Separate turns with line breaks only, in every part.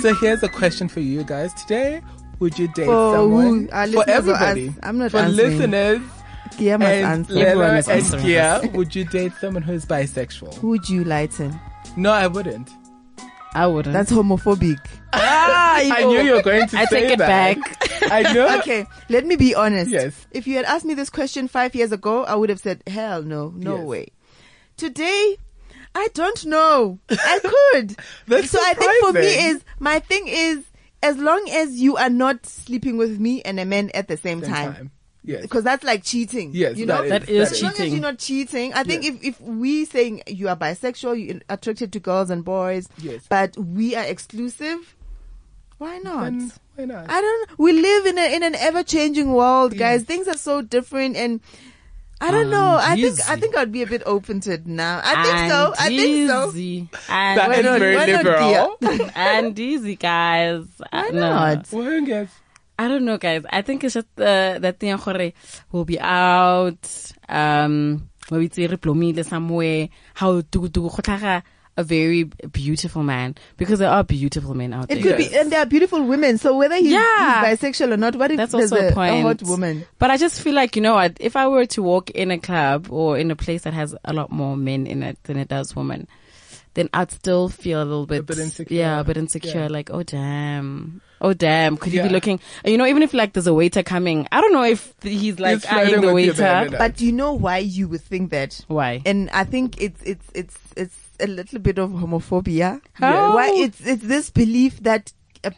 So here's a question for you guys today. Would you date someone? For everybody.
I'm not
for
answering.
listeners.
Kia must
And
answer.
Lena and Kia, would you date someone who is bisexual?
Who would you lighten?
No, I wouldn't.
I wouldn't.
That's homophobic.
I knew you were going to
I
say
take it
that.
back.
I know.
Okay, let me be honest.
Yes.
If you had asked me this question 5 years ago, I would have said, hell no, no
Yes.
way. Today, I don't know. I could.
That's
so I think for me
surprising.
my thing is, as long as you are not sleeping with me and a man at the same time.
Yes.
Because that's like cheating.
Yes,
you know?
That is
As long as
cheating.
you're not cheating, I think
Yes.
if we saying you are bisexual, you're attracted to girls and boys,
Yes.
but we are exclusive, why not?
Then why not?
I don't. We live in an ever changing world, guys.
Yes.
Things are so different, and I don't know. I
easy.
think I'd be a bit open to it now. I think so. I think so.
Easy.
That
And,
is
not-
very
why not,
liberal.
and easy, guys.
Why
No.
not?
Well, yes.
I don't know, guys. I think it's just that thing gore we'll be out, maybe it's re somewhere. How do a very beautiful man, because there are beautiful men out there.
It could be, and there are beautiful women. So whether he's bisexual or not, what if
That's
there's
also a
a
point.
hot woman?
But I just feel like, you know what, if I were to walk in a club or in a place that has a lot more men in it than it does women, then I'd still feel a little bit,
insecure.
Yeah, a bit insecure.
Yeah.
Like, oh damn, could you
Yeah.
be looking? You know, even if like there's a waiter coming, I don't know if he's like
He's flirting
eyeing the
with you,
waiter.
then,
But you know why you would think that?
Why?
And I think it's a little bit of homophobia.
How?
Why it's this belief that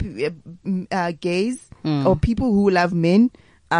gays or people who love men,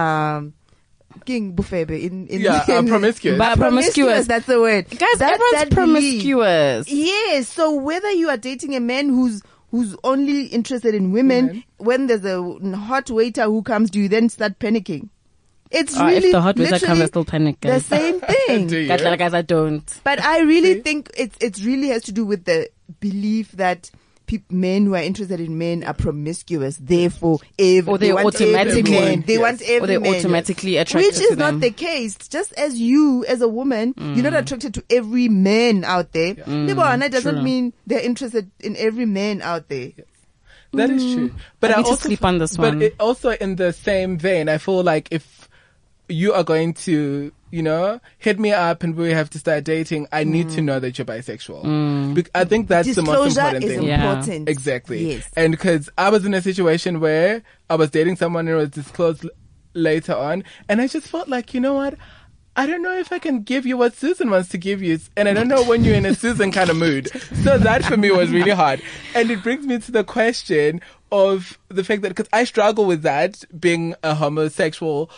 king bufebe in
promiscuous.
But promiscuous.
That's the word,
Guys,
That
everyone's
belief.
promiscuous.
Yes. So whether you are dating a man who's only interested in women, when there's a hot waiter who comes, do you then start panicking? It's really
If the hot waiter
literally
comes, I still panic,
the
guys.
same thing.
Do you?
Mm.
Guys, I don't.
But I really think it really has to do with the belief that men who are interested in men are promiscuous. Therefore,
Or
they
they
want
automatically-
every man. They
Yes.
want every
Or they're
man.
automatically attracted
Which is
to
not
them.
the case. Just as you, as a woman, you're not attracted to every man out there. Libana doesn't
True.
mean they're interested in every man out there.
That is true. But
I need to
also
sleep on this
but
one.
it also in the same vein, I feel like if you are going to, you know, hit me up and we have to start dating, I need to know that you're bisexual. I think that's the most
Disclosure
important
is
thing.
Yeah.
important.
Exactly.
Yes.
And because I was in a situation where I was dating someone and it was disclosed later on, and I just felt like, you know what? I don't know if I can give you what Susan wants to give you. And I don't know when you're in a Susan kind of mood. So that for me was really hard. And it brings me to the question of the fact that, because I struggle with that, being a homosexual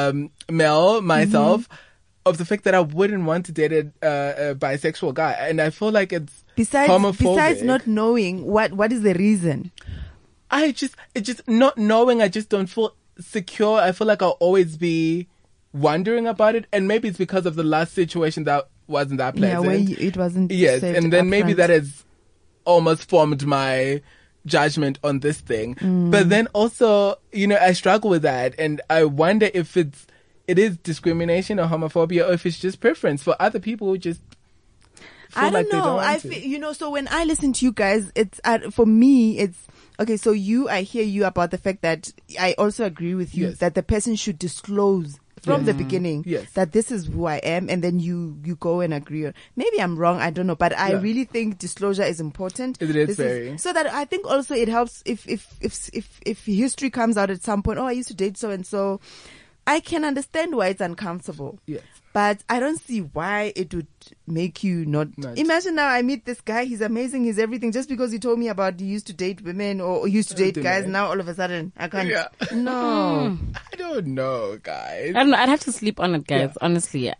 male myself, of the fact that I wouldn't want to date a bisexual guy. And I feel like it's homophobic.
Besides not knowing what is the reason.
It's just not knowing, I just don't feel secure. I feel like I'll always be wondering about it, and maybe it's because of the last situation that wasn't that pleasant.
Yeah, where it wasn't.
Yes,
said
and then maybe
upfront.
that has almost formed my judgment on this thing. But then also, you know, I struggle with that, and I wonder if it is discrimination or homophobia, or if it's just preference for other people who just feel
I
like
don't
they
know.
don't
I
want to.
feel, you know, so when I listen to you guys, it's for me, it's okay. So I hear you about the fact that I also agree with you
Yes.
that the person should disclose from the beginning
Yes.
that this is who I am, and then you go and agree on. Maybe I'm wrong, I don't know, but I
Yeah.
really think disclosure is important.
It is very.
So that I think also it helps if history comes out at some point. Oh, I used to date so and so. I can understand why it's uncomfortable.
Yes.
But I don't see why it would make you not.
Not.
Imagine now I meet this guy, he's amazing, he's everything, just because he told me about he used to date women or used to date
don't
guys,
know.
now all of a sudden I can't.
Yeah.
No.
I don't know, guys.
I don't know. I'd have to sleep on it, guys.
Yeah.
Honestly,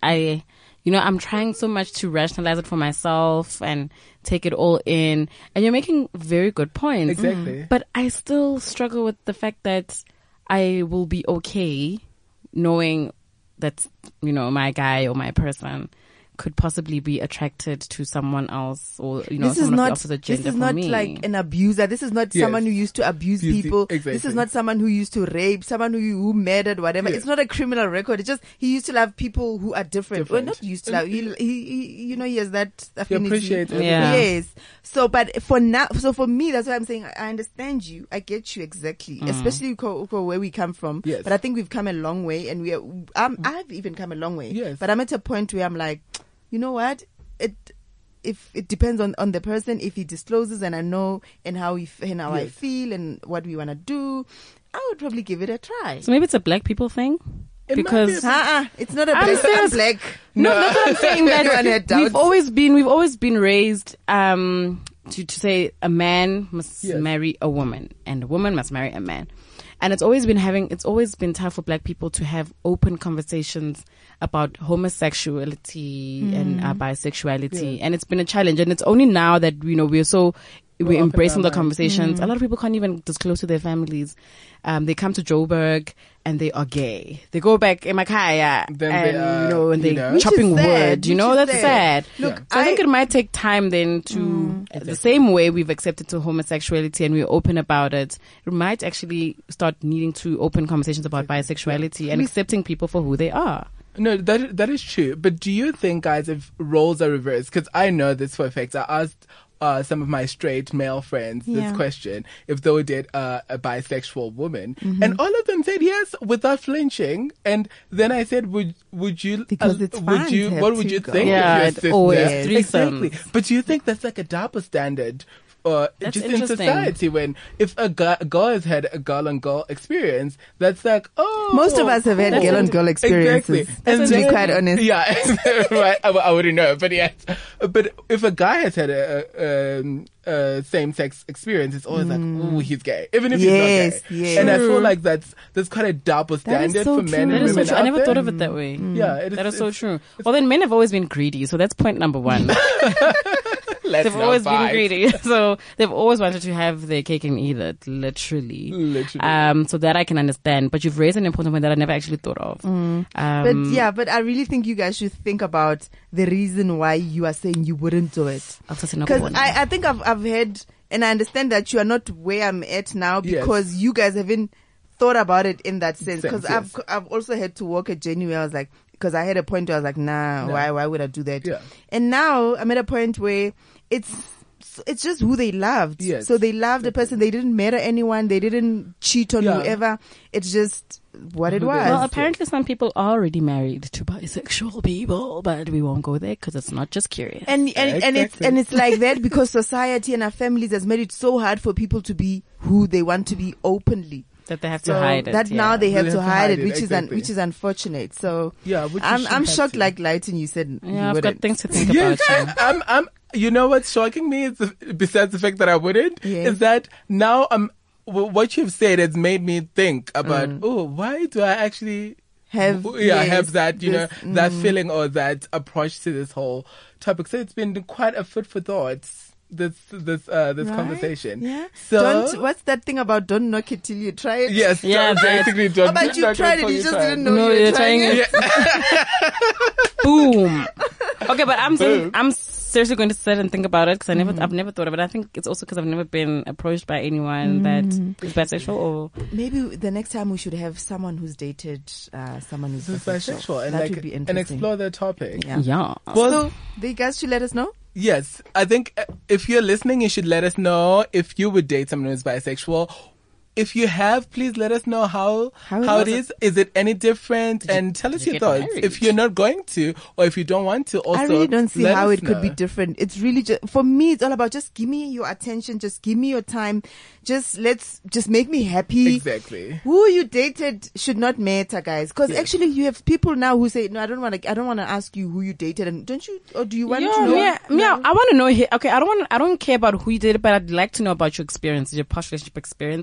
I'm trying so much to rationalize it for myself and take it all in. And you're making very good points.
Exactly.
But I still struggle with the fact that I will be okay knowing that's, you know, my guy or my person could possibly be attracted to someone else, or
this is
someone of the
not
opposite gender.
this is
for
not
me.
like an abuser. This is not
Yes.
someone who used to abuse people.
Exactly.
This is not someone who used to rape, someone who murdered, whatever.
Yeah.
It's not a criminal record. It's just he used to love people who are different. Well, not used to love. He he has that
He
affinity.
appreciates everything.
Yeah.
Yes. So, but for now, so for me, that's why I'm saying I understand you. I get you exactly, especially where we come from.
Yes.
But I think we've come a long way, and I've even come a long way.
Yes.
But I'm at a point where I'm like, you know what? If it depends on the person, if he discloses and I know and how I
Yes.
feel and what we want to do, I would probably give it a try.
So maybe it's a black people thing.
It might
Because
be
It's not a
I'm
black.
serious.
Black.
No, that's what I'm saying.
Everyone
That
had doubts.
we've always been raised to say a man must
Yes.
marry a woman and a woman must marry a man. And it's always been tough for black people to have open conversations about homosexuality and bisexuality.
Yeah.
And it's been a challenge. And it's only now that, we're
open
embracing
our
the
minds.
conversations. A lot of people can't even disclose to their families. They come to Joburg and they are gay. They go back in Makaya
Then
and,
they are,
and they
Which
chopping
is sad,
wood.
which
That's
is
sad.
sad. Look,
So I think it might take time then to, the same way we've accepted to homosexuality and we're open about it, it might actually start needing to open conversations about bisexuality and accepting people for who they are.
No, that is true. But do you think, guys, if roles are reversed? Because I know this for a fact. I asked some of my straight male friends this
Yeah.
question if they would date a bisexual woman,
Mm-hmm.
and all of them said yes without flinching. And then I said, would you?
Because it's
would
fine
you?
to have
What would
two
you
girls.
think?
Yeah,
if your
it's
sister-
always
exactly.
threesomes.
But do you think that's like a double standard?
That's
Just in
interesting.
society, when if a girl has had a girl-on-girl experience, that's like, oh,
Most of us have had
cool.
girl-on-girl experiences,
Exactly.
to be quite honest.
Yeah, right. I wouldn't know, but yes. But if a guy has had a same-sex experience, it's always like, oh, he's gay, even if
Yes,
he's not gay.
yes.
And I
True.
feel like that's quite a double
That is
standard
so
for men
true.
and
That is so
women
true. I
out
never
there.
thought of it that way.
Yeah, it
That is so
it's-
true. Well, then men have always been greedy, so that's point number one.
Let's
They've
not
always been
fight.
greedy, so they've always wanted to have their cake and eat it, literally. So that I can understand. But you've raised an important point that I never actually thought of.
But I really think you guys should think about the reason why you are saying you wouldn't do it. Because I think I've heard, and I understand that you are not where I'm at now
Yes.
because you guys haven't thought about it in that sense. Because
Yes.
I've also had to walk a journey where I was like, because I had a point where I was like, nah,
No.
why would I do that?
Yeah.
And now I'm at a point where it's just who they loved.
Yes.
So they loved the person. They didn't murder anyone. They didn't cheat on
Yeah.
whoever. It's just what it
Who they
was.
loved.
Well, apparently some people are already married to bisexual people, but we won't go there because it's not just curious.
And
Exactly.
it's like that because society and our families has made it so hard for people to be who they want to be openly.
that they have
So
to hide it.
that
yeah.
now they have
They
to hide it, which
exactly.
is unfortunate. So
Yeah, which you
I'm
shouldn't have
shocked.
to.
Like Lighten, you said you
Yeah, I've got
wouldn't.
things to think
Yes,
about. You.
I'm. You know what's shocking me is besides the fact that I wouldn't
Yes.
is that now what you've said has made me think about.
Mm.
Oh, why do I actually
Have
have that
this,
that feeling or that approach to this whole topic? So it's been quite a food for thought. This
right?
conversation.
Yeah.
So
What's that thing about don't knock it till you try it?
yes,
Yeah,
basically don't.
Oh, but you
don't
tried it.
until
You just
try
didn't know
No,
you were
you're
trying
trying
it.
it. Boom. Okay, but I'm seriously going to sit and think about it because I've never thought of it. I think it's also because I've never been approached by anyone that is bisexual or
Maybe the next time we should have someone who's dated someone who's
Who's bisexual and
that would be interesting.
and explore the topic.
Yeah.
yeah.
Well,
So the guys should let us know.
yes, I think if you're listening, you should let us know if you would date someone who's bisexual. If you have, please let us know how it is. Is it any different? And tell us
you
your
get
thoughts.
married?
If you're not going to, or if you don't want to, also
I really don't see
let
how
us
it could be
know.
different. It's really just, for me, it's all about just give me your attention, just give me your time, just make me happy.
Exactly.
Who you dated should not matter, guys. Because
Yes.
actually, you have people now who say, "No, I don't want to ask you who you dated." And don't you, or do you want to know?
Yeah, I want to know. Okay, I don't care about who you did, but I'd like to know about your experiences, your past relationship experiences.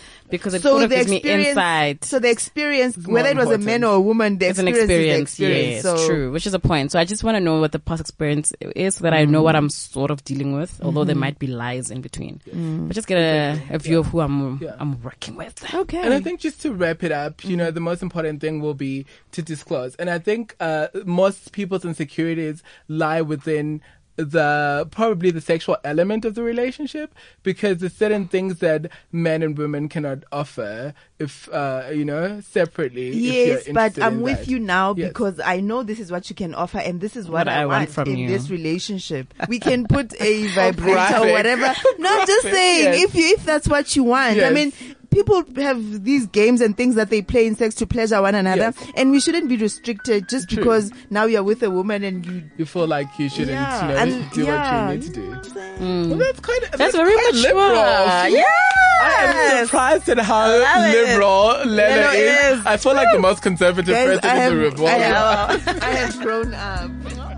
because it sort of gives me insight.
So the experience, whether it was a man or a woman, it's an experience.
Yes, so. True, which is a point. So I just want to know what the past experience is so that I know what I'm sort of dealing with, although there might be lies in between. But just get a view of who I'm working with.
Okay.
And I think just to wrap it up, you know, the most important thing will be to disclose. And I think most people's insecurities lie within probably the sexual element of the relationship, because there's certain things that men and women cannot offer if separately.
Yes, but I'm with you now because I know this is what you can offer and this is what I want from in this relationship. We can put a vibrator or whatever. No, just saying if that's what you want. I mean, people have these games and things that they play in sex to pleasure one another, and we shouldn't be restricted just because now you're with a woman and you
feel like you shouldn't do what you need to do. Well, that's
very mature.
Liberal.
Yeah.
I am surprised at how liberal Lena is. I feel like the most conservative person in the room.
I have grown up.